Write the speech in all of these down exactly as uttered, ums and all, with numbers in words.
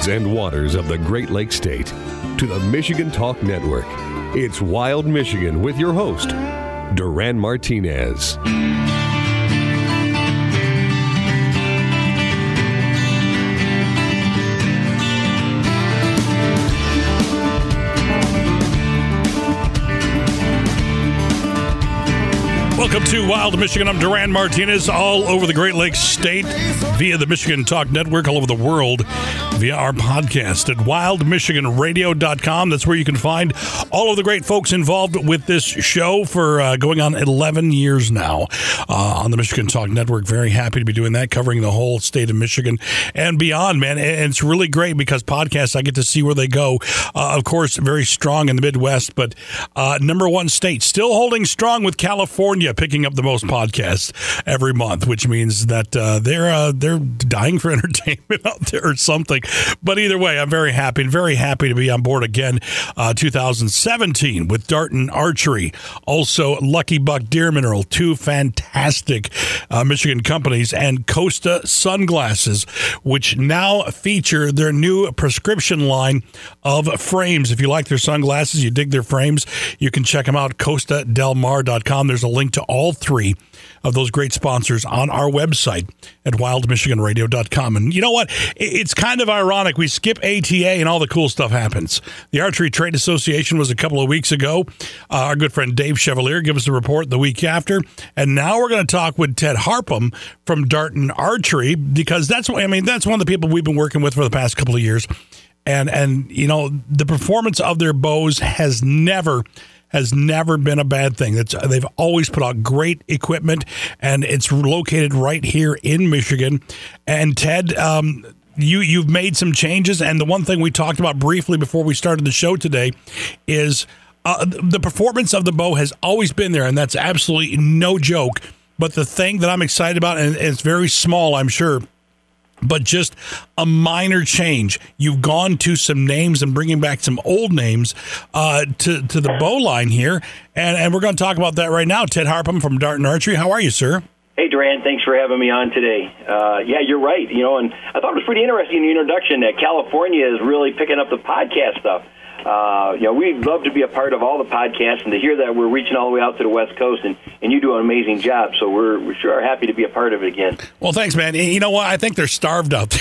winds and waters of the Great Lakes State to the Michigan Talk Network. It's Wild Michigan with your host, Duran Martinez. Welcome to Wild Michigan. I'm Duran Martinez, all over the Great Lakes State via the Michigan Talk Network, all over the world via our podcast at wild michigan radio dot com. That's where you can find all of the great folks involved with this show for uh, going on eleven years now uh, on the Michigan Talk Network. Very happy to be doing that, covering the whole state of Michigan and beyond, man. And it's really great because podcasts, I get to see where they go. Uh, of course, very strong in the Midwest, but uh, number one state, still holding strong with California, picking up the most podcasts every month, which means that uh, they're uh, they're dying for entertainment out there or something. But either way, I'm very happy and very happy to be on board again. Uh, two thousand seventeen with Darton Archery, also Lucky Buck Deer Mineral, two fantastic uh, Michigan companies, and Costa Sunglasses, which now feature their new prescription line of frames. If you like their sunglasses, you dig their frames, you can check them out, costa del mar dot com. There's a link to all three of those great sponsors on our website at wild michigan radio dot com. And you know what? It's kind of ironic. We skip A T A and all the cool stuff happens. The Archery Trade Association was a couple of weeks ago. Uh, our good friend Dave Chevalier gave us a report the week after. And now we're going to talk with Ted Harpham from Darton Archery, because that's, I mean, that's one of the people we've been working with for the past couple of years. And, and you know, the performance of their bows has never has never been a bad thing. It's, they've always put out great equipment, and it's located right here in Michigan. And Ted, um, you, you've made some changes, and the one thing we talked about briefly before we started the show today is uh, the performance of the bow has always been there, and that's absolutely no joke. But the thing that I'm excited about, and it's very small, I'm sure, but just a minor change. You've gone to some names and bringing back some old names uh, to, to the bow line here, and, and we're going to talk about that right now. Ted Harpham from Darton Archery. How are you, sir? Hey, Duran. Thanks for having me on today. Uh, yeah, you're right. You know, and I thought it was pretty interesting in the introduction that California is really picking up the podcast stuff. Uh, you know, we'd love to be a part of all the podcasts, and to hear that we're reaching all the way out to the West Coast, and, and you do an amazing job. So we're, we sure are happy to be a part of it again. Well, thanks, man. You know what? I think they're starved out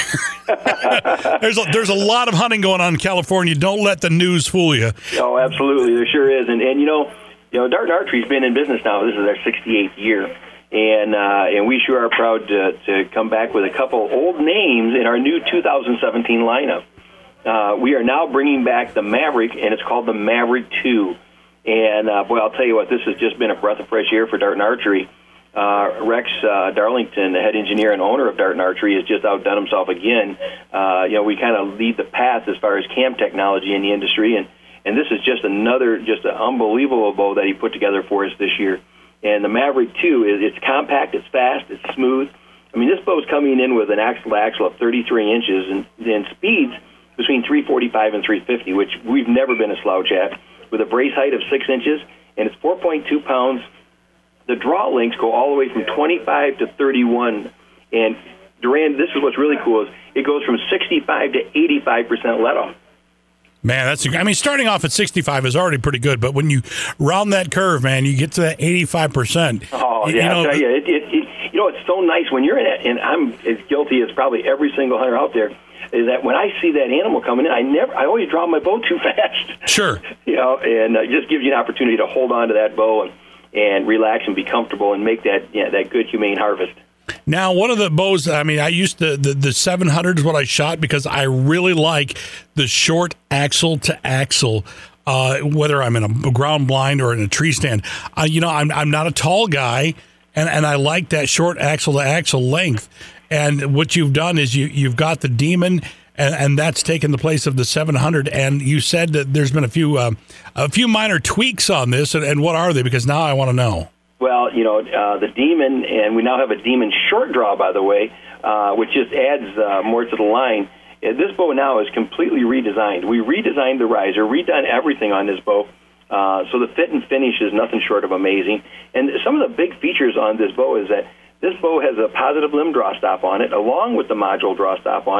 there. there's, a, there's a lot of hunting going on in California. Don't let the news fool you. Oh, absolutely. There sure is. And, and you know, you know, Darton Archery's been in business now. This is their sixty-eighth year. And uh, and we sure are proud to, to come back with a couple old names in our new two thousand seventeen lineup. Uh, we are now bringing back the Maverick, and it's called the Maverick two. And, uh, boy, I'll tell you what, this has just been a breath of fresh air for Darton Archery. Uh, Rex uh, Darlington, the head engineer and owner of Darton Archery, has just outdone himself again. Uh, you know, we kind of lead the path as far as cam technology in the industry, and, and this is just another, just an unbelievable bow that he put together for us this year. And the Maverick two, is it's compact, it's fast, it's smooth. I mean, this bow's coming in with an axle-to-axle of thirty-three inches, and, and speeds between three forty-five and three fifty, which we've never been a slouch at, with a brace height of six inches, and it's four point two pounds. The draw links go all the way from twenty-five to thirty-one. And, Duran, this is what's really cool, is it goes from sixty-five to eighty-five percent let-off. Man, that's, I mean, starting off at sixty-five is already pretty good, but when you round that curve, man, you get to that eighty-five percent. Oh, you, yeah, you know, I'll tell you, it, it, it, you know, it's so nice when you're in it, and I'm as guilty as probably every single hunter out there, is that when I see that animal coming in, I never, I always draw my bow too fast. Sure. You know, and uh, it just gives you an opportunity to hold on to that bow and, and relax and be comfortable and make that, yeah, that good, humane harvest. Now, one of the bows, I mean, I used to, the, the seven hundred is what I shot because I really like the short axle to axle, uh, whether I'm in a ground blind or in a tree stand. Uh, you know, I'm I'm not a tall guy, and, and I like that short axle to axle length. And what you've done is you, you've got the Demon, and, and that's taken the place of the seven hundred. And you said that there's been a few uh, a few minor tweaks on this, and, and what are they? Because now I want to know. Well, you know, uh, the Demon, and we now have a Demon short draw, by the way, uh, which just adds uh, more to the line. Uh, this bow now is completely redesigned. We redesigned the riser, redone everything on this bow, uh, so the fit and finish is nothing short of amazing. And some of the big features on this bow is that this bow has a positive limb draw stop on it, along with the module draw stop on it,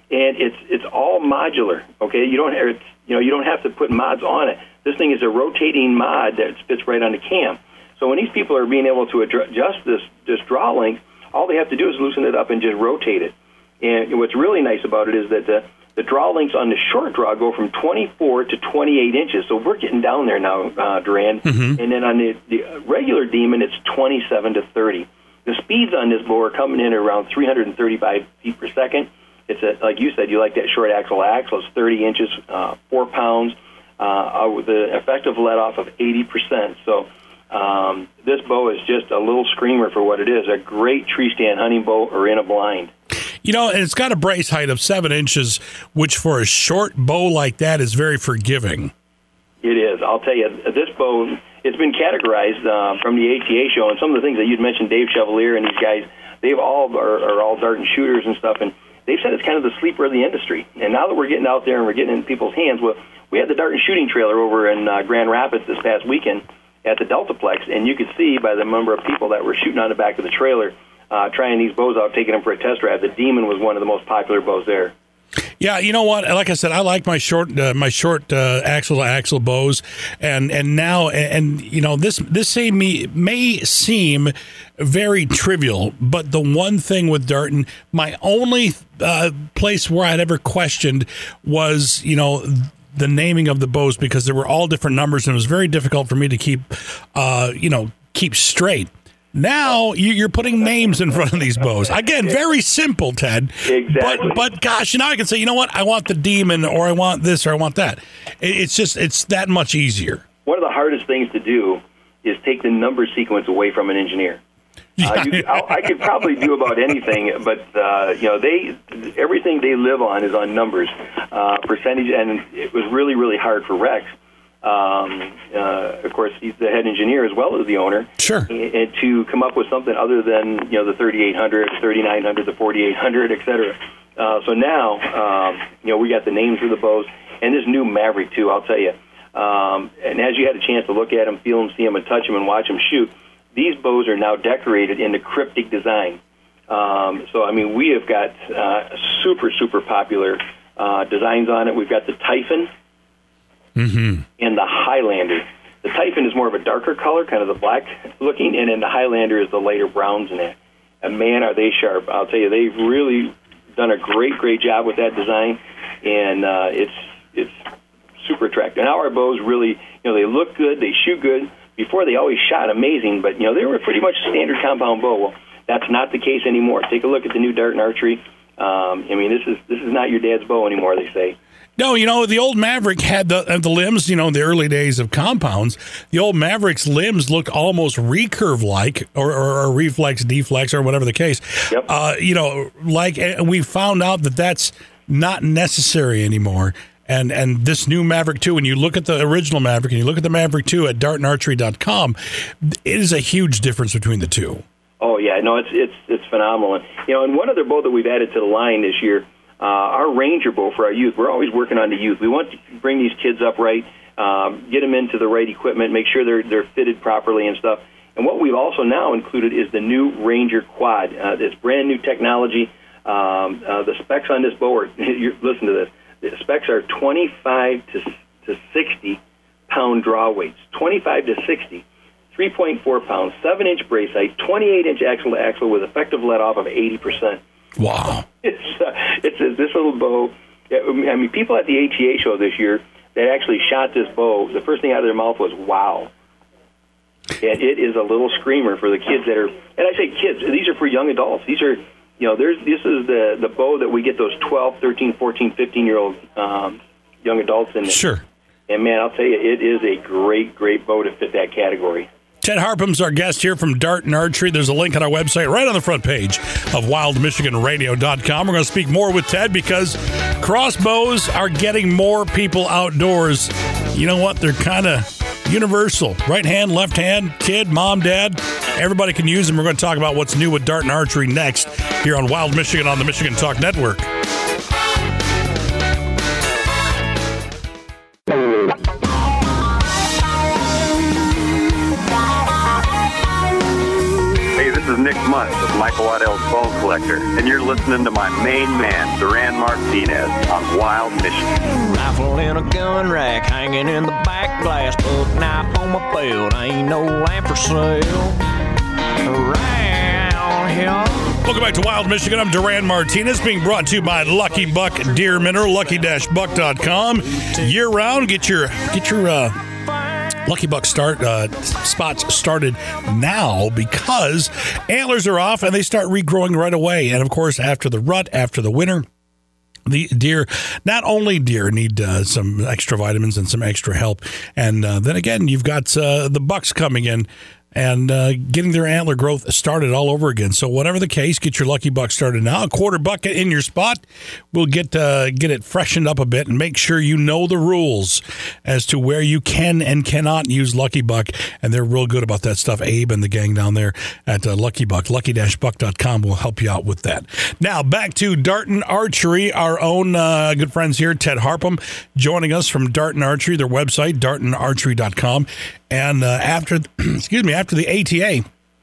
and it's it's all modular. Okay, you don't it's, you know you don't have to put mods on it. This thing is a rotating mod that fits right on the cam. So when these people are being able to adjust this this draw length, all they have to do is loosen it up and just rotate it. And what's really nice about it is that the the draw lengths on the short draw go from twenty-four to twenty-eight inches. So we're getting down there now, uh, Duran. Mm-hmm. And then on the, the regular Demon, it's twenty-seven to thirty. The speeds on this bow are coming in at around three hundred thirty-five feet per second. It's a, like you said, you like that short axle axle. It's thirty inches, uh, four pounds, uh, with an effective let-off of eighty percent. So um, this bow is just a little screamer for what it is, a great tree stand hunting bow or in a blind. You know, and it's got a brace height of seven inches, which for a short bow like that is very forgiving. It is. I'll tell you, this bow, it's been categorized uh, from the A T A show, and some of the things that you'd mentioned, Dave Chevalier and these guys, they've all are, are all dart and shooters and stuff, and they've said it's kind of the sleeper of the industry. And now that we're getting out there and we're getting in people's hands, well, we had the dart and shooting trailer over in uh, Grand Rapids this past weekend at the Deltaplex, and you could see by the number of people that were shooting on the back of the trailer, uh, trying these bows out, taking them for a test drive. The Demon was one of the most popular bows there. Yeah, you know what? Like I said, I like my short, uh, my short uh, axle to axle bows, and and now and, and you know this this may, may seem very trivial, but the one thing with Darton, my only uh, place where I'd ever questioned was you know the naming of the bows, because there were all different numbers and it was very difficult for me to keep uh, you know keep straight. Now you're putting names in front of these bows. Again, very simple, Ted. Exactly. But, but gosh, now I can say, you know what? I want the Demon, or I want this, or I want that. It's just, it's that much easier. One of the hardest things to do is take the number sequence away from an engineer. Yeah. Uh, you, I, I could probably do about anything, but uh, you know, they everything they live on is on numbers, uh, percentage, and it was really, really hard for Rex. Um, uh, of course, he's the head engineer as well as the owner. Sure. And, and to come up with something other than you know the thirty-eight hundred, thirty-nine hundred, the forty-eight hundred, et cetera. Uh, so now, um, you know, we got the names for the bows, and this new Maverick too. I'll tell you. Um, and as you had a chance to look at them, feel them, see them, and touch them, and watch them shoot, these bows are now decorated in the cryptic design. Um, so I mean, we have got uh, super, super popular uh, designs on it. We've got the Typhon. Mm-hmm. And the Highlander. The Typhon is more of a darker color, kind of the black looking, and then the Highlander is the lighter browns in it. And man, are they sharp. I'll tell you, they've really done a great, great job with that design, and uh, it's it's super attractive. Now our bows really, you know, they look good, they shoot good. Before they always shot amazing, but, you know, they were pretty much a standard compound bow. Well, that's not the case anymore. Take a look at the new Dart and Archery. Um, I mean, this is this is not your dad's bow anymore, they say. No, you know, the old Maverick had the uh, the limbs, you know, in the early days of compounds, the old Maverick's limbs looked almost recurve-like, or, or, or reflex, deflex, or whatever the case. Yep. Uh, you know, like, and we found out that that's not necessary anymore. And and this new Maverick two, when you look at the original Maverick and you look at the Maverick two at dart and archery dot com, it is a huge difference between the two. Oh, yeah. No, it's it's it's phenomenal. And, you know, and one other bow that we've added to the line this year, Uh, our Ranger bow for our youth. We're always working on the youth. We want to bring these kids up right, um, get them into the right equipment, make sure they're they're fitted properly and stuff. And what we've also now included is the new Ranger Quad. Uh, it's brand new technology. Um, uh, the specs on this bow are, listen to this, the specs are twenty-five to sixty pound draw weights, twenty-five to sixty, three point four pounds, seven inch brace height, twenty-eight inch axle to axle with effective let off of eighty percent. Wow. It's, uh, it's uh, this little bow. I mean, people at the A T A show this year that actually shot this bow, the first thing out of their mouth was, wow. And it is a little screamer for the kids that are, and I say kids, these are for young adults. These are, you know, there's this is the, the bow that we get those twelve, thirteen, fourteen, fifteen-year-old um, young adults in. Sure. And, man, I'll tell you, it is a great, great bow to fit that category. Ted Harpum's our guest here from Dart and Archery. There's a link on our website right on the front page of wild michigan radio dot com. We're going to speak more with Ted because crossbows are getting more people outdoors. You know what? They're kind of universal. Right hand, left hand, kid, mom, dad. Everybody can use them. We're going to talk about what's new with Dart and Archery next here on Wild Michigan on the Michigan Talk Network. This is Nick months with Michael Waddell's Bone Collector, and you're listening to my main man, Duran Martinez, on Wild Michigan. Rifle in a gun rack, hanging in the back glass, book knife on my belt, ain't no lamp for sale around here. Welcome back to Wild Michigan. I'm Duran Martinez, being brought to you by Lucky Buck Deer Minnow, lucky dash buck dot com. Year round, get your get your uh, Lucky Buck start uh, spots started now because antlers are off and they start regrowing right away. And of course, after the rut, after the winter, the deer, not only deer need uh, some extra vitamins and some extra help, and uh, then again, you've got uh, the bucks coming in and uh, getting their antler growth started all over again. So whatever the case, get your Lucky Buck started now. A quarter bucket in your spot. We'll get uh, get it freshened up a bit and make sure you know the rules as to where you can and cannot use Lucky Buck. And they're real good about that stuff. Abe and the gang down there at uh, Lucky Buck. lucky dash buck dot com will help you out with that. Now, back to Darton Archery. Our own uh, good friends here, Ted Harpham, joining us from Darton Archery, their website, darton archery dot com. And uh, after, excuse me, after the A T A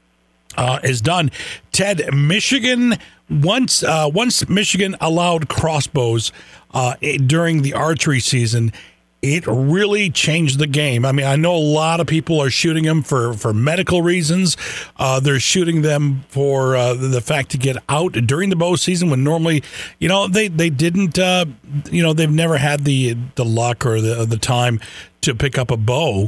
uh, is done, Ted, Michigan, once uh, once Michigan allowed crossbows uh, it, during the archery season, it really changed the game. I mean, I know a lot of people are shooting them for, for medical reasons. Uh, they're shooting them for uh, the fact to get out during the bow season when normally, you know, they, they didn't, uh, you know, they've never had the the luck or the the time to pick up a bow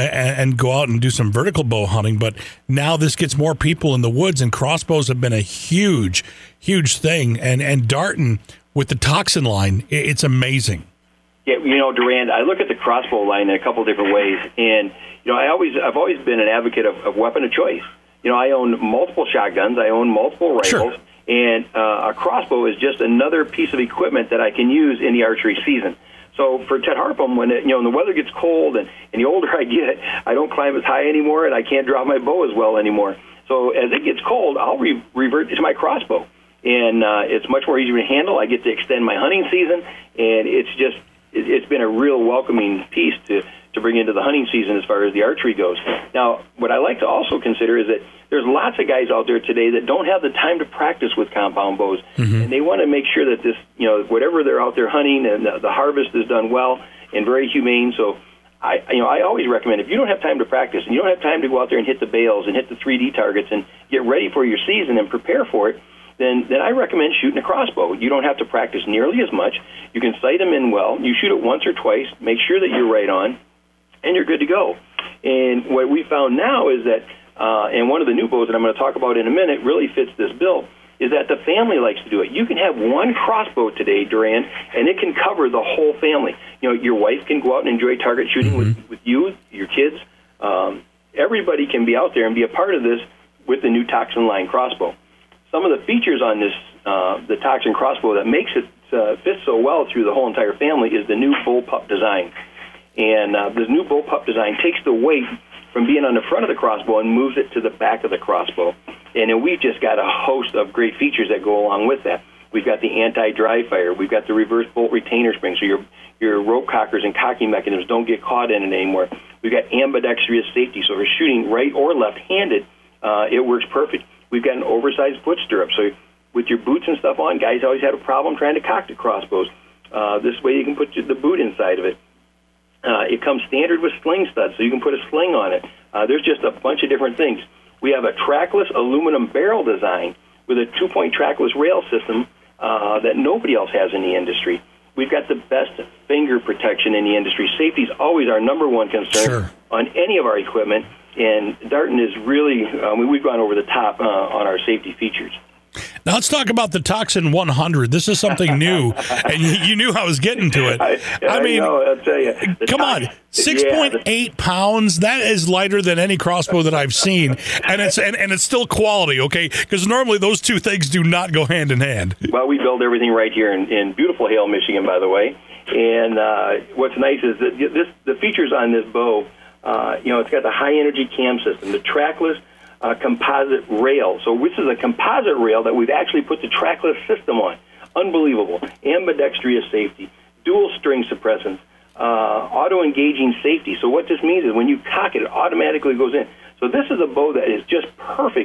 and go out and do some vertical bow hunting. But now this gets more people in the woods, and crossbows have been a huge, huge thing. And, and Darton, with the Toxin line, it's amazing. Yeah, you know, Duran, I look at the crossbow line in a couple different ways. And, you know, I always, I've always been an advocate of, of weapon of choice. You know, I own multiple shotguns. I own multiple rifles. Sure. And uh, a crossbow is just another piece of equipment that I can use in the archery season. So for Ted Harpham, when it, you know, when the weather gets cold and, and the older I get, I don't climb as high anymore and I can't drop my bow as well anymore. So as it gets cold, I'll re- revert to my crossbow. And uh, it's much more easier to handle. I get to extend my hunting season, and it's just, it, it's been a real welcoming piece to, to bring into the hunting season as far as the archery goes. Now, what I like to also consider is that there's lots of guys out there today that don't have the time to practice with compound bows, mm-hmm. and they want to make sure that this, you know, whatever they're out there hunting, and the, the harvest is done well and very humane. So, I, you know, I always recommend if you don't have time to practice and you don't have time to go out there and hit the bales and hit the three D targets and get ready for your season and prepare for it, then then I recommend shooting a crossbow. You don't have to practice nearly as much. You can sight them in well. You shoot it once or twice. Make sure that you're right on, and you're good to go. And what we found now is that, uh, and one of the new bows that I'm going to talk about in a minute really fits this bill, is that the family likes to do it. You can have one crossbow today, Duran, and it can cover the whole family. You know, your wife can go out and enjoy target shooting mm-hmm. with, with you, your kids. Um, everybody can be out there and be a part of this with the new Toxin line crossbow. Some of the features on this, uh, the Toxin crossbow that makes it uh, fit so well through the whole entire family is the new bullpup design. And uh, this new bullpup design takes the weight from being on the front of the crossbow and moves it to the back of the crossbow. And then we've just got a host of great features that go along with that. We've got the anti-dry fire. We've got the reverse bolt retainer spring, so your your rope cockers and cocking mechanisms don't get caught in it anymore. We've got ambidextrous safety, so if you're shooting right or left-handed, uh, it works perfect. We've got an oversized foot stirrup, so with your boots and stuff on, guys always had a problem trying to cock the crossbows. Uh, this way you can put the boot inside of it. Uh, it comes standard with sling studs, so you can put a sling on it. Uh, there's just a bunch of different things. We have a trackless aluminum barrel design with a two-point trackless rail system uh, that nobody else has in the industry. We've got the best finger protection in the industry. Safety is always our number one concern sure. on any of our equipment, and Darton is really, uh, we've gone over the top uh, on our safety features. Now let's talk about the Toxin one hundred. This is something new, and you, you knew I was getting to it. I, I, I mean, I know, I'll tell you. Come Tox- on, six point eight yeah, pounds. That is lighter than any crossbow that I've seen, and it's and, and it's still quality, okay? Because normally those two things do not go hand in hand. Well, we build everything right here in, in beautiful Hale, Michigan, by the way. And uh, what's nice is that this the features on this bow. Uh, you know, it's got the high energy cam system, the trackless. Uh, composite rail. So this is a composite rail that we've actually put the trackless system on. Unbelievable. Ambidextrous safety, dual string suppressants, uh, auto-engaging safety. So what this means is when you cock it, it automatically goes in. So this is a bow that is just perfect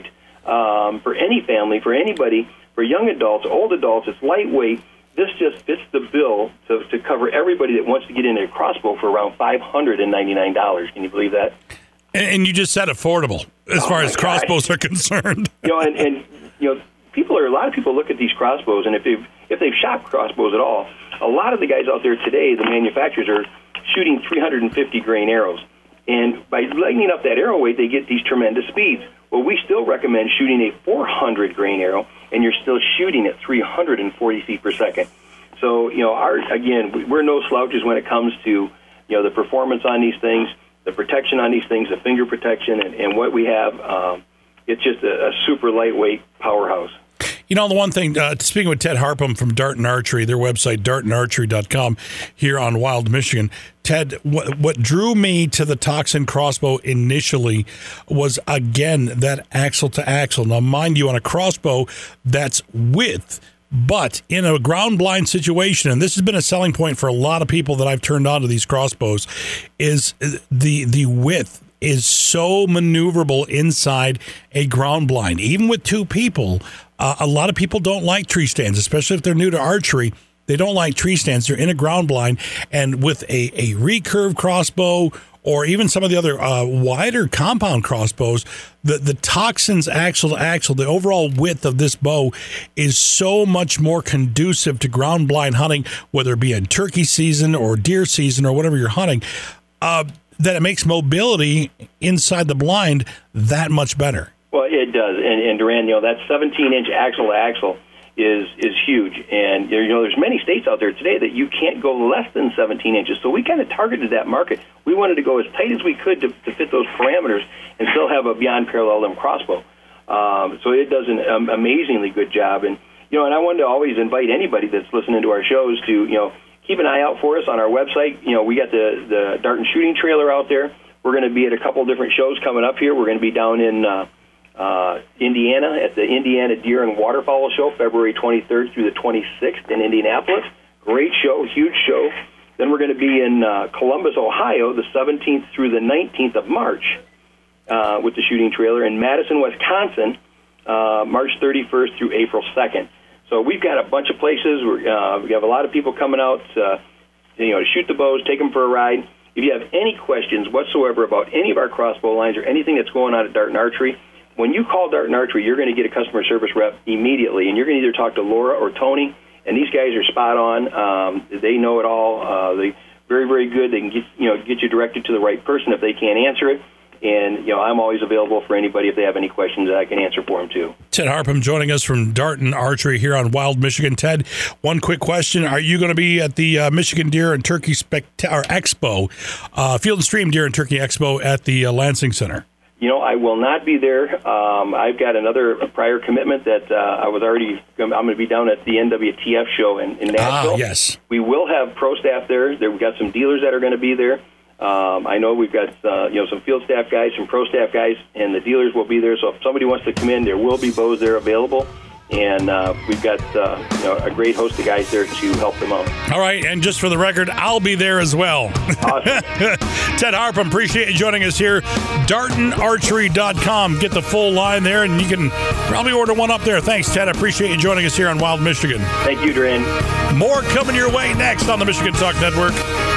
um, for any family, for anybody, for young adults, old adults. It's lightweight. This just fits the bill to, to cover everybody that wants to get into a crossbow for around five hundred ninety-nine dollars. Can you believe that? And you just said affordable as oh far as crossbows God. are concerned. You know, and, and you know, people are a lot of people look at these crossbows, and if they've if they've shot crossbows at all, a lot of the guys out there today, the manufacturers, are shooting three hundred fifty grain arrows, and by lightening up that arrow weight, they get these tremendous speeds. Well, we still recommend shooting a four hundred grain arrow, and you're still shooting at three hundred forty feet per second. So, you know, our again, we're no slouches when it comes to, you know, the performance on these things, the protection on these things, the finger protection, and, and what we have. Um, it's just a, a super lightweight powerhouse. You know, the one thing, uh, speaking with Ted Harpham from Darton Archery, their website, darton archery dot com, here on Wild, Michigan. Ted, what, what drew me to the Toxin crossbow initially was, again, that axle to axle. Now, mind you, on a crossbow, that's width. But in a ground blind situation, and this has been a selling point for a lot of people that I've turned on to these crossbows, is the the width is so maneuverable inside a ground blind. Even with two people, uh, a lot of people don't like tree stands, especially if they're new to archery. They don't like tree stands. They're in a ground blind. And with a, a recurve crossbow, or even some of the other uh, wider compound crossbows, the, the Toxins axle to axle, the overall width of this bow is so much more conducive to ground blind hunting, whether it be in turkey season or deer season or whatever you're hunting, uh, that it makes mobility inside the blind that much better. Well, it does. And, and Duran, you know, that seventeen-inch axle to axle is is huge. And, you know, there's many states out there today that you can't go less than seventeen inches. So we kind of targeted that market. We wanted to go as tight as we could to, to fit those parameters and still have a beyond parallel limb crossbow. Um, so it does an um, amazingly good job. And, you know, and I wanted to always invite anybody that's listening to our shows to, you know, keep an eye out for us on our website. You know, we got the, the Darton Shooting Trailer out there. We're going to be at a couple different shows coming up here. We're going to be down in uh, uh, Indiana at the Indiana Deer and Waterfowl Show, February twenty-third through the twenty-sixth in Indianapolis. Great show, huge show. Then we're going to be in uh, Columbus, Ohio, the seventeenth through the nineteenth of March uh, with the Shooting Trailer. In Madison, Wisconsin, uh, March thirty-first through April second. So we've got a bunch of places. We're, uh, we have a lot of people coming out, uh, you know, to shoot the bows, take them for a ride. If you have any questions whatsoever about any of our crossbow lines or anything that's going on at Darton Archery, when you call Darton Archery, you're going to get a customer service rep immediately, and you're going to either talk to Laura or Tony, and these guys are spot on. Um, they know it all. Uh, they very, very good. They can get you know get you directed to the right person if they can't answer it. And, you know, I'm always available for anybody if they have any questions that I can answer for them, too. Ted Harpham joining us from Darton Archery here on Wild, Michigan. Ted, one quick question. Are you going to be at the uh, Michigan Deer and Turkey Spect- or Expo, uh, Field and Stream Deer and Turkey Expo at the uh, Lansing Center? You know, I will not be there. Um, I've got another prior commitment that uh, I was already, I'm going to be down at the N W T F show in, in Nashville. Ah, yes. We will have pro staff there. there. We've got some dealers that are going to be there. Um, I know we've got uh, you know some field staff guys, some pro staff guys, and the dealers will be there. So if somebody wants to come in, there will be bows there available, and uh, we've got uh, you know a great host of guys there to help them out. All right, and just for the record, I'll be there as well. Awesome. Ted Harpham, appreciate you joining us here. darton archery dot com. Get the full line there, and you can probably order one up there. Thanks, Ted. I appreciate you joining us here on Wild Michigan. Thank you, Duran. More coming your way next on the Michigan Talk Network.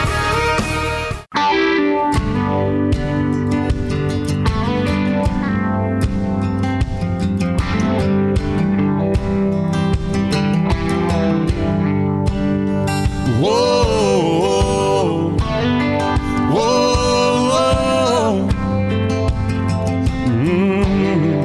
Whoa, whoa, whoa. Mm.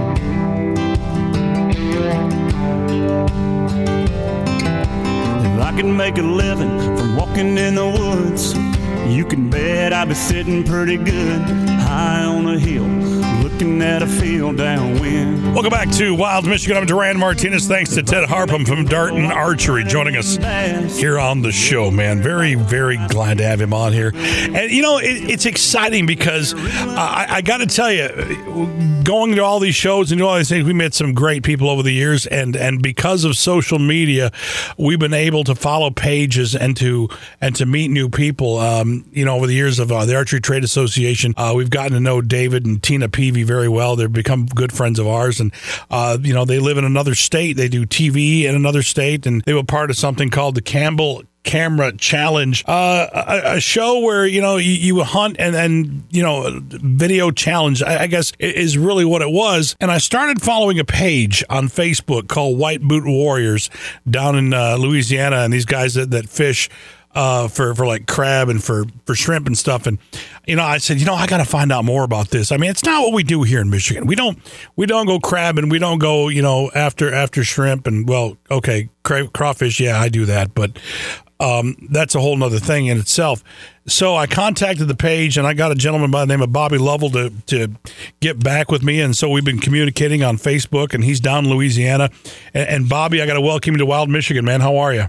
If I could make a living from walking in the woods, you can bet I'd be sitting pretty good high on a hill, looking at a field downwind. Welcome back to Wild Michigan. I'm Duran Martinez. Thanks to Ted Harpham from Darton Archery joining us here on the show, man. Very, very glad to have him on here. And, you know, it, it's exciting because uh, I, I got to tell you, going to all these shows and doing all these things, we met some great people over the years. And, and because of social media, we've been able to follow pages and to and to meet new people. Um, you know, over the years of uh, the Archery Trade Association, uh, we've gotten to know David and Tina Peavy very well. They've become good friends of ours. And, uh, you know, they live in another state. They do T V in another state. And they were part of something called the Campbell Camera Challenge, uh, a, a show where, you know, you, you hunt and then, you know, video challenge, I, I guess, is really what it was. And I started following a page on Facebook called White Boot Warriors down in uh, Louisiana. And these guys that, that fish uh, for, for like crab and for, for shrimp and stuff. And, you know, I said, you know, I got to find out more about this. I mean, it's not what we do here in Michigan. We don't, we don't go crab and we don't go, you know, after, after shrimp and, well, okay, cra- crawfish. Yeah, I do that. But, Um, that's a whole nother thing in itself. So I contacted the page and I got a gentleman by the name of Bobby Lovell to, to get back with me. And so we've been communicating on Facebook and he's down in Louisiana. And, and Bobby, I got to welcome you to Wild Michigan, man. How are you?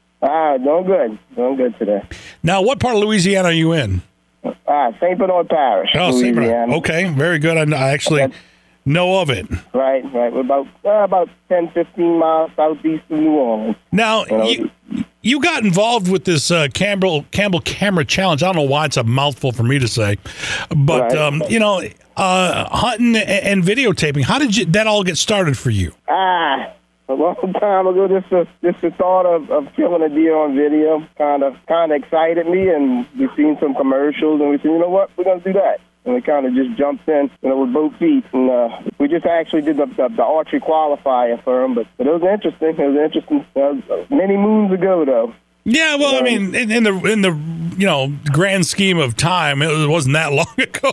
Ah, doing good. Doing good today. Now, what part of Louisiana are you in? Ah, Saint Bernard Parish, Oh, Saint Louisiana. Bernard. Okay, very good. I, I actually Okay. know of it. Right, right. We're about uh, about ten, fifteen miles southeast of New Orleans. Now, You know, you, you got involved with this uh, Campbell Campbell Camera Challenge. I don't know why it's a mouthful for me to say, but Right. um, you know, uh, hunting and, and videotaping. How did you, that all get started for you? Ah, a long time ago, just the, just the thought of, of killing a deer on video kind of kind of excited me, and we've seen some commercials, and we said, you know what, we're going to do that. And we kind of just jumped in, you know, with both feet. And uh, we just actually did the, the, the archery qualifier for them. But, but it was interesting. It was interesting. Uh, many moons ago, though. Yeah, well, I mean, in, in the in the you know grand scheme of time, it wasn't that long ago.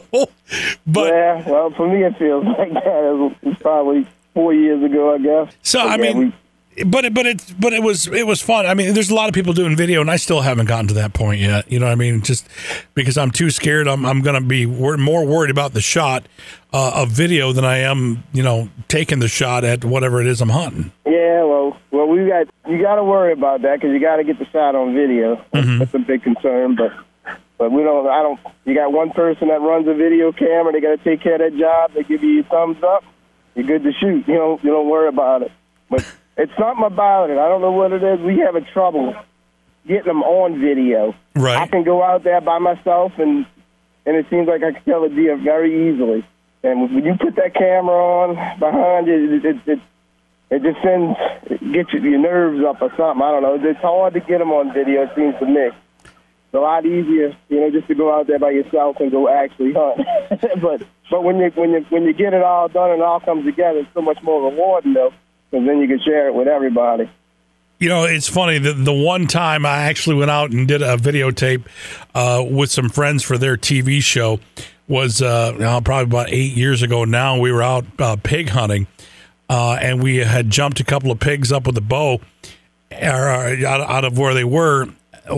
But yeah, well, for me, it feels like that. It was, it was probably four years ago, I guess. So but I yeah, mean. we, But it, but it, but it was, it was fun. I mean, there's a lot of people doing video, and I still haven't gotten to that point yet. You know what I mean? Just because I'm too scared, I'm, I'm going to be wor- more worried about the shot uh, of video than I am, you know, taking the shot at whatever it is I'm hunting. Yeah, well, well, we got you got to worry about that because you got to get the shot on video. Mm-hmm. That's a big concern, but but we don't. I don't. You got one person that runs a video camera. They got to take care of that job. They give you a thumbs up. You're good to shoot. You know, you don't worry about it. But it's something about it. I don't know what it is. We have a trouble getting them on video. Right. I can go out there by myself, and and it seems like I can kill a deer very easily. And when you put that camera on behind you, it it, it, it just sends it gets you, your nerves up or something. I don't know. It's hard to get them on video. It seems to me. It's a lot easier, you know, just to go out there by yourself and go actually hunt. but but when you when you when you get it all done and it all comes together, it's so much more rewarding though. Because then you can share it with everybody. You know, it's funny. The, the one time I actually went out and did a videotape uh, with some friends for their T V show was uh, now probably about eight years ago now. We were out uh, pig hunting, uh, and we had jumped a couple of pigs up with a bow or, uh, out, out of where they were.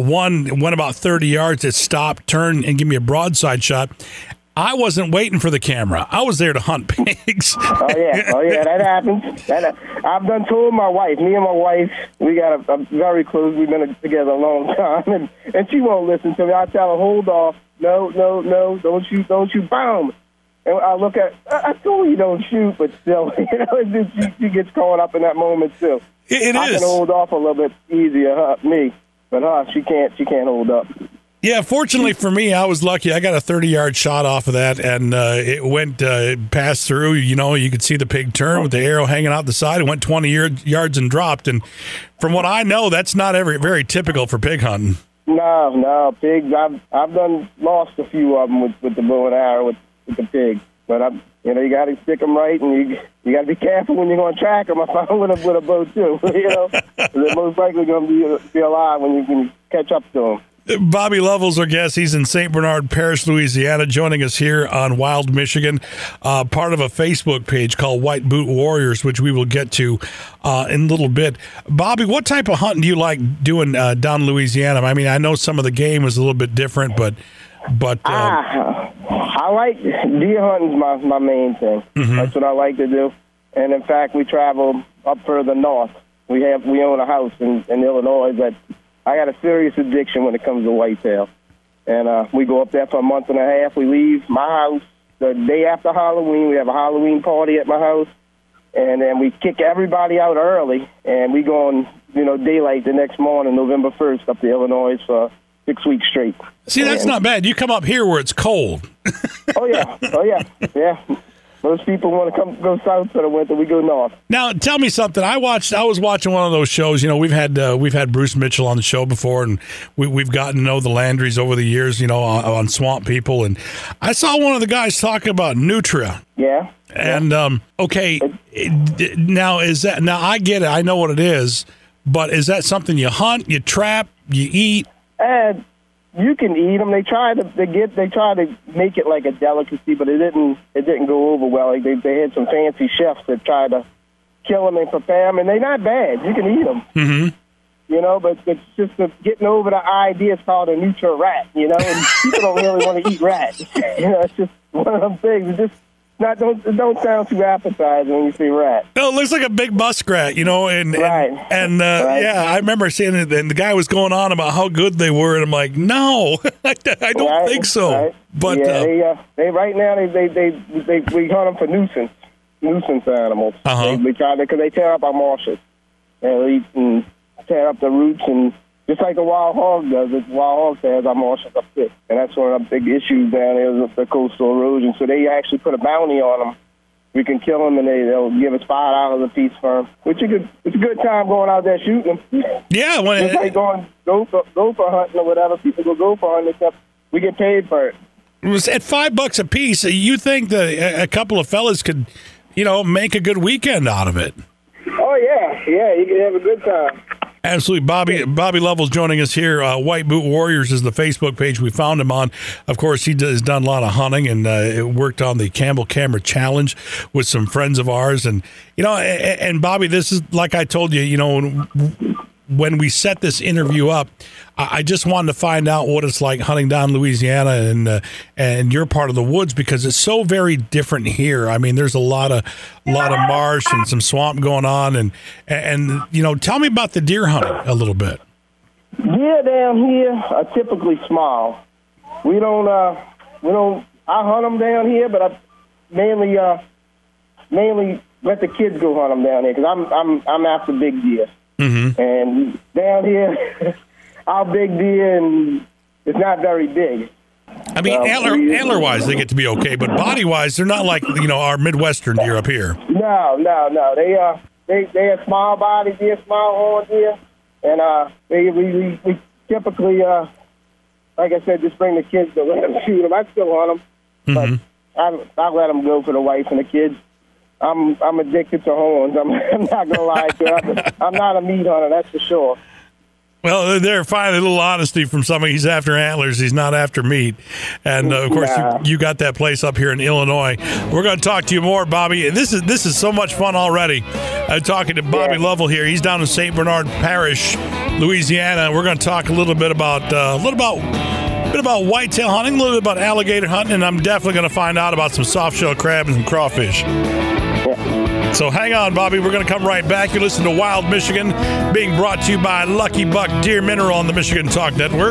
One went about thirty yards. It stopped, turned, and gave me a broadside shot. I wasn't waiting for the camera. I was there to hunt pigs. Oh yeah, oh yeah, that happens. That I've done told my wife. Me and my wife, we got a, a very close. We've been together a long time, and and she won't listen to me. I tell her, hold off, no, no, no, don't shoot, don't shoot, boom. And I look at, I, I told you don't shoot, but still, you know, it just, she, she gets caught up in that moment too. It, it I is. can hold off a little bit easier, huh, me, but her, she can't. She can't hold up. Yeah, fortunately for me, I was lucky. I got a thirty-yard shot off of that, and uh, it went uh, passed through. You know, you could see the pig turn with the arrow hanging out the side. It went twenty yards and dropped. And from what I know, that's not every, very typical for pig hunting. No, no, pigs. I've I've done lost a few of them with, with the bow and arrow with, with the pigs. But I, you know, you got to stick them right, and you you got to be careful when you're going to track them. I found with a with a bow too. You know, they're most likely going to be be alive when you can catch up to them. Bobby Lovell's our guest. He's in Saint Bernard Parish, Louisiana, joining us here on Wild Michigan, uh, part of a Facebook page called White Boot Warriors, which we will get to uh, in a little bit. Bobby, what type of hunting do you like doing uh, down in Louisiana? I mean, I know some of the game is a little bit different, but... but uh, ah, I like deer hunting is my, my main thing. Mm-hmm. That's what I like to do. And, in fact, we travel up further north. We have we own a house in, in Illinois that... I got a serious addiction when it comes to whitetail. And uh, we go up there for a month and a half. We leave my house the day after Halloween. We have a Halloween party at my house. And then we kick everybody out early. And we go on, you know, daylight the next morning, November first, up to Illinois for six weeks straight. See, that's and, not bad. You come up here where it's cold. Oh, yeah. Oh, yeah. Yeah. Most people want to come go south for the winter. We go north. Now, tell me something. I watched. I was watching one of those shows. You know, we've had uh, we've had Bruce Mitchell on the show before, and we, we've gotten to know the Landrys over the years. You know, on, on Swamp People, and I saw one of the guys talking about Nutria. Yeah. And um, okay, it, now is that now? I get it. I know what it is, but is that something you hunt, you trap, you eat? And you can eat them. They try to they get they try to make it like a delicacy, but it didn't it didn't go over well. Like they they had some fancy chefs that tried to kill them and prepare them, and they're not bad. You can eat them. Mm-hmm. You know, but it's just the, getting over the idea. It's called a Nutria rat. You know, and people don't really want to eat rats. You know, it's just one of them things. It just not don't it don't sound too appetizing when you see rat. No, it looks like a big muskrat, you know, and right. and, and uh, right. yeah, I remember seeing it, and the guy was going on about how good they were, and I'm like, no, I don't right. think so. Right. But yeah, uh, they, uh, they right now they they they, they we hunt them for nuisance nuisance animals. Uh-huh. They, they try because they tear up our marshes and they eat and tear up the roots, and just like the wild hog does, it wild hog tears our marshes up thick, and that's one of the big issues down there with the coastal erosion. So they actually put a bounty on them. We can kill them, and they, they'll give us five dollars a piece for them, which is good. It's a good time going out there shooting them. Yeah, when it's it, like going gopher, gopher hunting or whatever. People go gopher hunting, except we get paid for it. it was at five bucks a piece. You think that a, a couple of fellas could, you know, make a good weekend out of it? Oh yeah, yeah, you can have a good time. Absolutely. Bobby Bobby Lovell's joining us here. Uh, White Boot Warriors is the Facebook page we found him on. Of course, he has done a lot of hunting and uh, worked on the Campbell Camera Challenge with some friends of ours. And, you know, and, and Bobby, this is, like I told you, you know, when we set this interview up, I just wanted to find out what it's like hunting down Louisiana and uh, and your part of the woods, because it's so very different here. I mean, there's a lot of a lot of marsh and some swamp going on, and and you know, tell me about the deer hunting a little bit. Deer down here are typically small. We don't uh we don't I hunt them down here, but I mainly uh mainly let the kids go hunt them down here because I'm I'm I'm after big deer. Mm-hmm. And down here, our big deer, and it's not very big. I mean, um, antler, antler-wise, they get to be okay, but body-wise, they're not like, you know, our Midwestern deer up here. No, no, no. They uh, they they are small body deer, small horn deer, and uh, they we, we, we typically uh, like I said, just bring the kids to let them shoot them. I still hunt them, mm-hmm. but I I let them go for the wife and the kids. I'm I'm addicted to horns. I'm, I'm not gonna lie to you. I'm, I'm not a meat hunter, that's for sure. Well, they're finally a little honesty from somebody. He's after antlers. He's not after meat. And uh, of course, nah. you, you got that place up here in Illinois. We're going to talk to you more, Bobby. And this is this is so much fun already. I'm talking to Bobby yeah. Lovell here. He's down in Saint Bernard Parish, Louisiana. We're going to talk a little bit about uh, a little about. A bit about whitetail hunting, a little bit about alligator hunting, and I'm definitely going to find out about some soft-shell crab and some crawfish. So hang on, Bobby. We're going to come right back. You listen to Wild Michigan, being brought to you by Lucky Buck Deer Mineral on the Michigan Talk Network.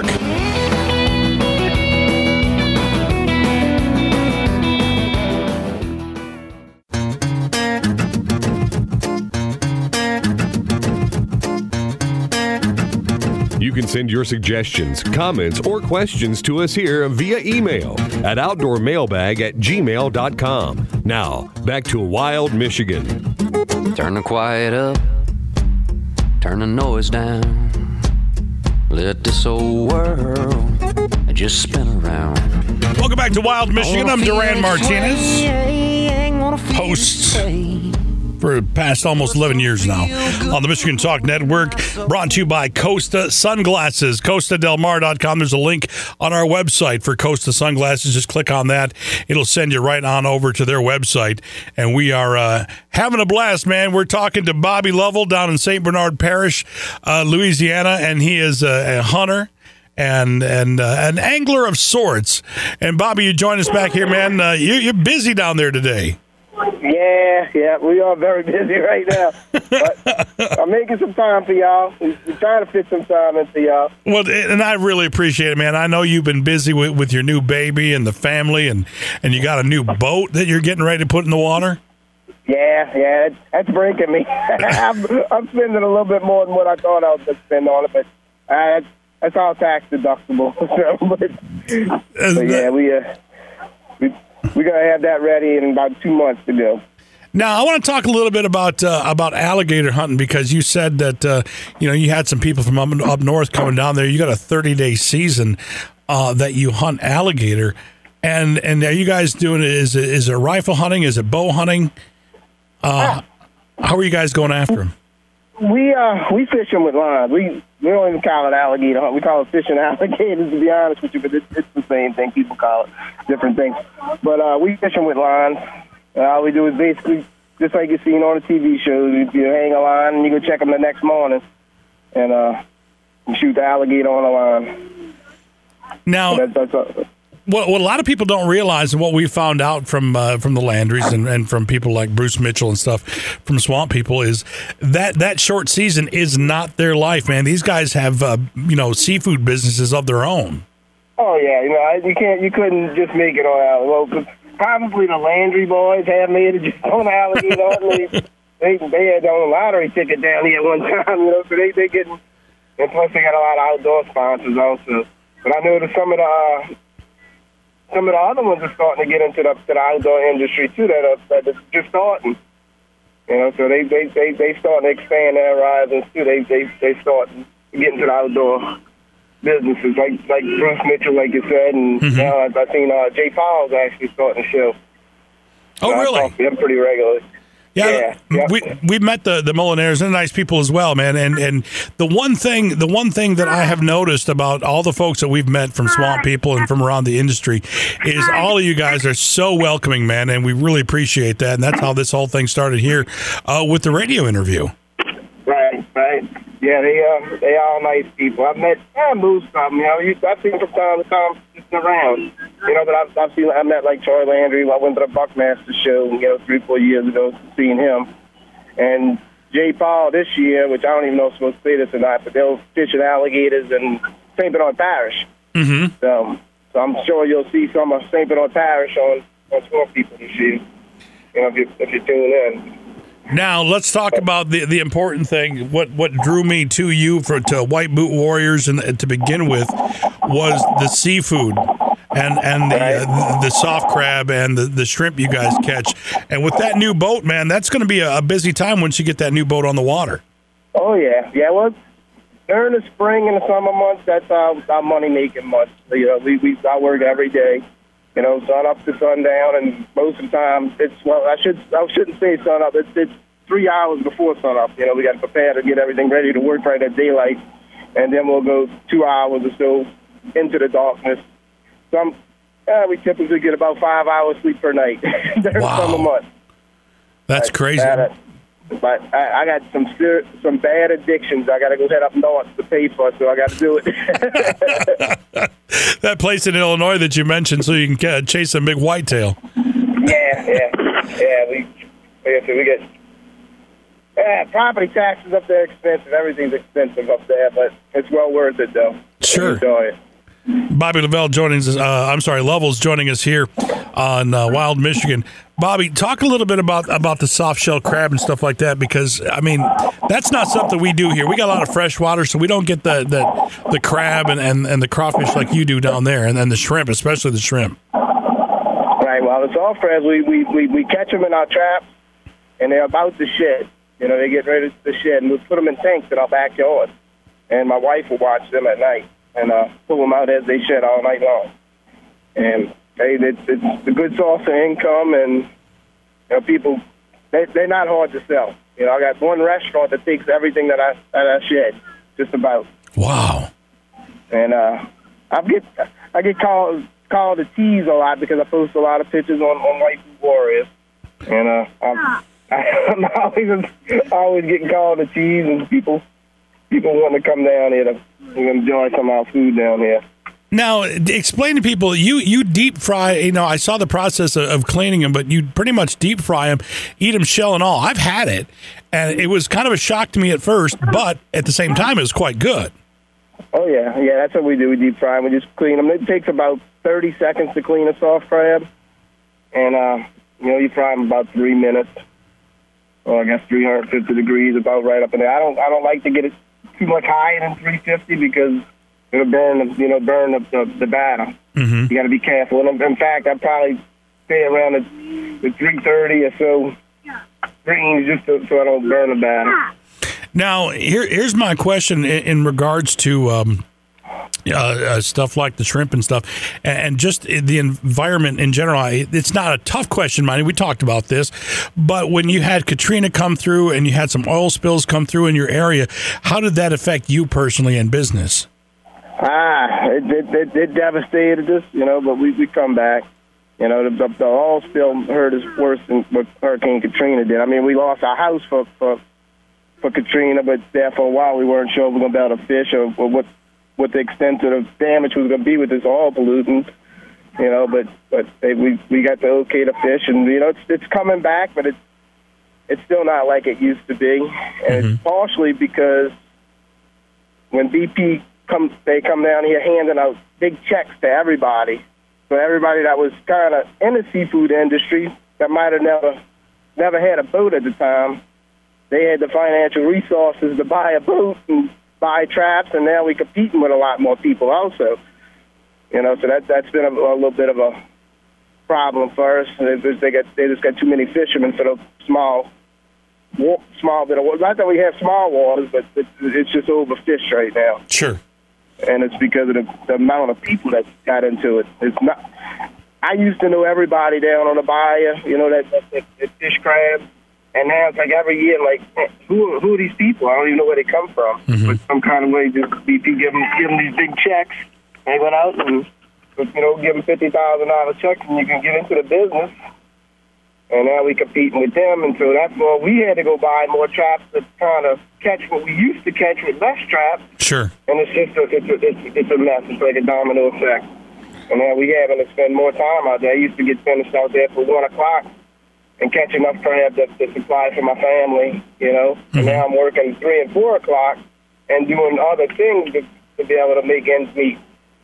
You can send your suggestions, comments, or questions to us here via email at outdoormailbag at gmail dot com. Now, back to Wild Michigan. Turn the quiet up, turn the noise down. Let this old world just spin around. Welcome back to Wild Michigan. I'm Duran Martinez, host for the past almost eleven years now on the Michigan Talk Network, brought to you by Costa Sunglasses, costa del mar dot com. There's a link on our website for Costa Sunglasses. Just click on that. It'll send you right on over to their website. And we are uh, having a blast, man. We're talking to Bobby Lovell down in Saint Bernard Parish, uh, Louisiana, and he is a, a hunter and and uh, an angler of sorts. And Bobby, you join us back here, man. Uh, you, you're busy down there today. Yeah, yeah, we are very busy right now. But I'm making some time for y'all. We're trying to fit some time into y'all. Well, and I really appreciate it, man. I know you've been busy with, with your new baby and the family, and, and you got a new boat that you're getting ready to put in the water. Yeah, yeah, that's, that's breaking me. I'm, I'm spending a little bit more than what I thought I was going to spend on it, but uh, that's, that's all tax deductible. So, but, but yeah, we uh, we we're gonna have that ready in about two months to go. Now, I want to talk a little bit about uh, about alligator hunting, because you said that uh, you know you had some people from up, up north coming down there. You got a thirty day season uh, that you hunt alligator, and and are you guys doing it? Is it is it rifle hunting? Is it bow hunting? Uh, how are you guys going after them? We uh we fish them with lines. We we don't even call it alligator hunt. We call it fishing alligators, to be honest with you. But it's, it's the same thing. People call it different things. But uh, we fish them with lines. Uh, all we do is basically just like you've seen on the T V shows. You, you hang a line and you go check them the next morning, and uh, you shoot the alligator on the line. Now, that's, that's, uh, what, what a lot of people don't realize, and what we found out from uh, from the Landrys and, and from people like Bruce Mitchell and stuff from Swamp People, is that that short season is not their life, man. These guys have uh, you know seafood businesses of their own. Oh yeah, you know you can't you couldn't just make it on alligator. Well, probably the Landry boys have made it just on alligator. they they had their own lottery ticket down here at one time, you know. So they they getting, and plus they got a lot of outdoor sponsors also. But I know that some of the uh, some of the other ones are starting to get into the, to the outdoor industry too. That are, that are just starting, you know. So they they they they starting to expand their horizons too. They they they start getting to the outdoor businesses, like like Bruce Mitchell, like you said, and mm-hmm. now I've, I've seen uh, Jay Paul's actually starting to show. Oh, so really? I talk to him pretty regularly. Yeah, yeah, yeah. we we met the the Molinaires. They're nice people as well, man. And and the one thing the one thing that I have noticed about all the folks that we've met from Swamp People and from around the industry is all of you guys are so welcoming, man, and we really appreciate that. And that's how this whole thing started here uh, with the radio interview. Right, right. Yeah, they uh, they all nice people. I've met yeah, Moose some, you know. You, I've seen from time to time just around, you know. But I've, I've seen I met like Troy Landry. I went to the Buckmaster show, you know, three four years ago, seeing him, and Jay Paul this year, which I don't even know if I'm supposed to say this or not, but they were fishing alligators in Saint Bernard Parish. Mm-hmm. So, so I'm sure you'll see some of Saint Bernard Parish on on Swamp People this year. You know, if you if you tune in. Now let's talk about the the important thing. What what drew me to you for to White Boot Warriors and, and to begin with was the seafood and and the uh, the soft crab and the, the shrimp you guys catch. And with that new boat, man, that's going to be a, a busy time once you get that new boat on the water. Oh yeah, yeah. Well, during the spring and the summer months, that's our, our money making months. You know, we we I work every day. You know, sun up to sundown, and most of the time it's, well, I should I shouldn't say sun up. It's, it's three hours before sun up. You know, we got to prepare to get everything ready to work right at daylight, and then we'll go two hours or so into the darkness. Some uh, we typically get about five hours sleep per night during wow. summer months. That's but, crazy. Uh, but I, I got some ser- some bad addictions. I got to go head up north to pay for, so I got to do it. That place in Illinois that you mentioned, so you can uh, chase a big whitetail. Yeah, yeah, yeah. We, we get yeah, property taxes up there expensive. Everything's expensive up there, but it's well worth it though. Sure. Enjoy it. Bobby Lavelle joining us. Uh, I'm sorry, Lovell's joining us here on uh, Wild Michigan. Bobby, talk a little bit about about the soft shell crab and stuff like that, because I mean that's not something we do here. We got a lot of fresh water, so we don't get the the, the crab and, and, and the crawfish like you do down there, and then the shrimp, especially the shrimp. Right. Well, the soft crabs we, we, we, we catch them in our traps, and they're about to shed. You know, they get ready to shed, and we put them in tanks in our backyard, and my wife will watch them at night and uh, pull them out as they shed all night long. And hey, it's, it's a good source of income, and you know, people, they, they're not hard to sell. You know, I got one restaurant that takes everything that I that I shed, just about. Wow. And uh, I get I get called called to tease a lot because I post a lot of pictures on, on White Boot Warriors, and uh, I'm, I'm always always getting called to tease, and people people want to come down here to enjoy some of our food down here. Now, explain to people, you, you deep fry, you know, I saw the process of, of cleaning them, but you pretty much deep fry them, eat them shell and all. I've had it, and it was kind of a shock to me at first, but at the same time, it was quite good. Oh, yeah. Yeah, that's what we do. We deep fry them. We just clean them. It takes about thirty seconds to clean a soft crab, and, uh, you know, you fry them about three minutes. Well, I guess three hundred fifty degrees, about right up in there. I don't, I don't like to get it too much higher than three fifty because it'll burn, you know, burn the, the, the batter. Mm-hmm. You got to be careful. And in fact, I'd probably stay around the, the three thirty or so range just to, so I don't burn the batter. Now, here, here's my question in, in regards to um, uh, uh, stuff like the shrimp and stuff, and, and just the environment in general. It's not a tough question, mind. We talked about this, but when you had Katrina come through and you had some oil spills come through in your area, how did that affect you personally in business? Ah, it, it, it, it devastated us, you know, but we, we come back. You know, the, the oil spill hurt us worse than what Hurricane Katrina did. I mean, we lost our house for, for, for Katrina, but there for a while we weren't sure if we were going to be able to fish or, or what what the extent of the damage was going to be with this oil pollutant. You know, but but they, we we got the okay to fish, and you know it's it's coming back, but it's it's still not like it used to be, and mm-hmm. it's partially because when B P comes, they come down here handing out big checks to everybody. So everybody that was kind of in the seafood industry that might have never never had a boat at the time, they had the financial resources to buy a boat and buy traps, and now we're competing with a lot more people also. You know, so that that's been a, a little bit of a problem for us. They, they got they just got too many fishermen for the small small bit of water. Not that we have small waters, but it, it's just overfished right now. Sure. And it's because of the, the amount of people that got into it. It's not. I used to know everybody down on the bayou, you know, that, that, that, that fish crabs, and now it's like every year, like, who who are these people? I don't even know where they come from. Mm-hmm. But some kind of way, just B P give them give them these big checks. They went out and, you know, give them fifty thousand dollar checks, and you can get into the business. And now we're competing with them, and so that's why we had to go buy more traps to kind of catch what we used to catch with less traps. Sure. And it's just a, it's, a, it's, it's a mess. It's like a domino effect. And now we having to spend more time out there. I used to get finished out there for one o'clock and catch enough crab to, to supply for my family, you know. Mm-hmm. And now I'm working three and four o'clock and doing other things to, to be able to make ends meet.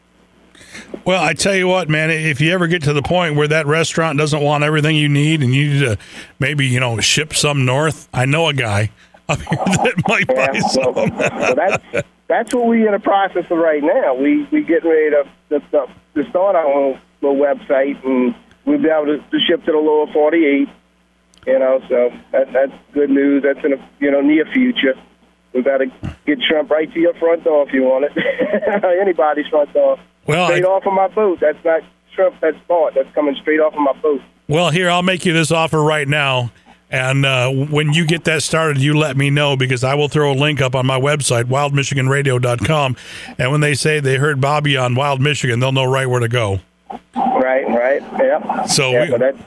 Well, I tell you what, man, if you ever get to the point where that restaurant doesn't want everything you need and you need to maybe, you know, ship some north, I know a guy up here that might yeah, buy some. Well, well, that's, that's what we're in the process of right now. We we getting ready to, to, to start our own little website, and we'll be able to, to ship to the lower forty-eight, you know, so that, that's good news. That's in the, you know, near future. We've got to get shrimp right to your front door if you want it. Anybody's front door. Well, straight I, off of my boat. That's not shrimp that's bought. That's coming straight off of my boat. Well, here, I'll make you this offer right now. And uh, when you get that started, you let me know, because I will throw a link up on my website, wild michigan radio dot com. And when they say they heard Bobby on Wild Michigan, they'll know right where to go. Right, right. Yeah. So yeah, we, but, that's,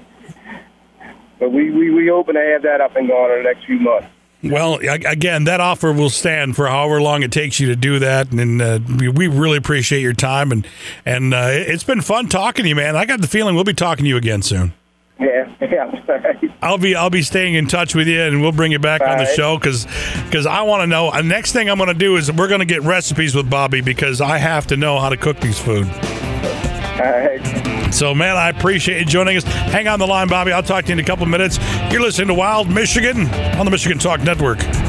but we, we, we hoping to have that up and going in the next few months. Well, again, that offer will stand for however long it takes you to do that, and uh, we really appreciate your time, and and uh, it's been fun talking to you, man. I got the feeling we'll be talking to you again soon. Yeah, yeah. I'll be I'll be staying in touch with you, and we'll bring you back All on the right. show because because I want to know. The next thing I'm going to do is we're going to get recipes with Bobby, because I have to know how to cook these food. All right. So, man, I appreciate you joining us. Hang on the line, Bobby. I'll talk to you in a couple minutes. You're listening to Wild Michigan on the Michigan Talk Network.